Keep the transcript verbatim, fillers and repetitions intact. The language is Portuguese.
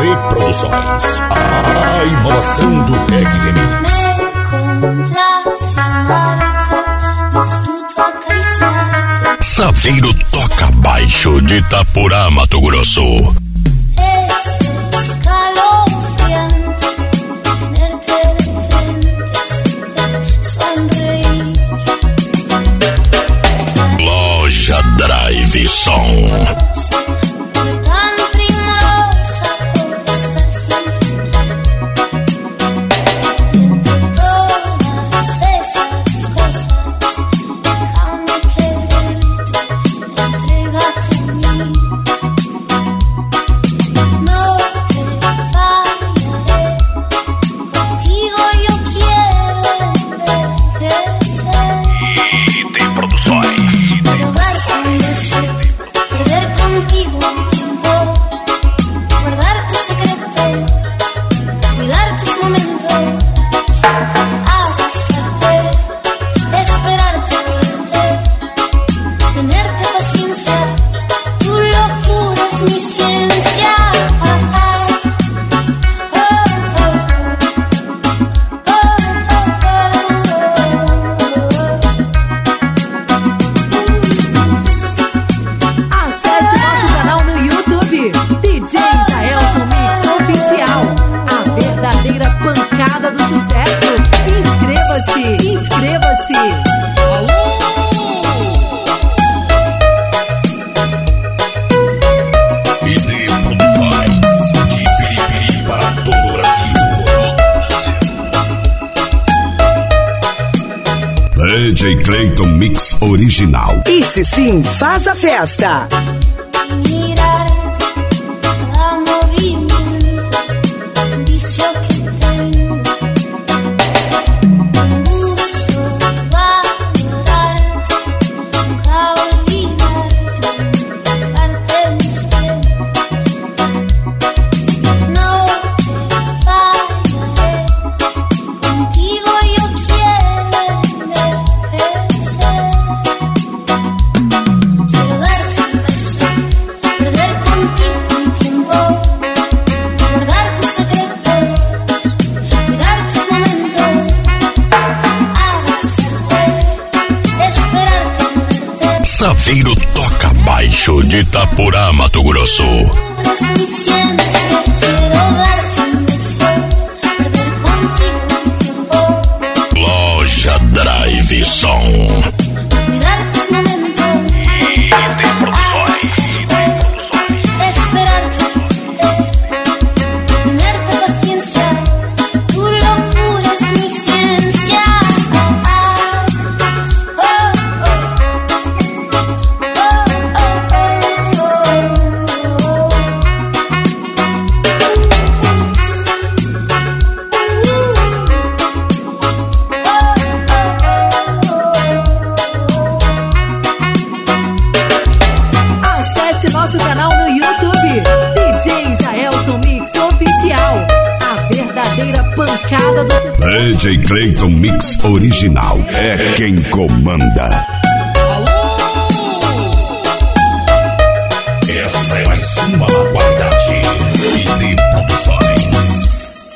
Produções, a inovação do Reggae Remix. Saveiro toca baixo de Itapurá, Mato Grosso. Loja Drive Som. D J Clayton Mix Original. Esse sim faz a festa. Saveiro toca baixo de Itapurá, Mato Grosso. Loja Drive Som. Nosso canal no YouTube, D J Jaelson Mix Oficial, a verdadeira pancada do sucesso. D J Clayton Mix Original é quem comanda.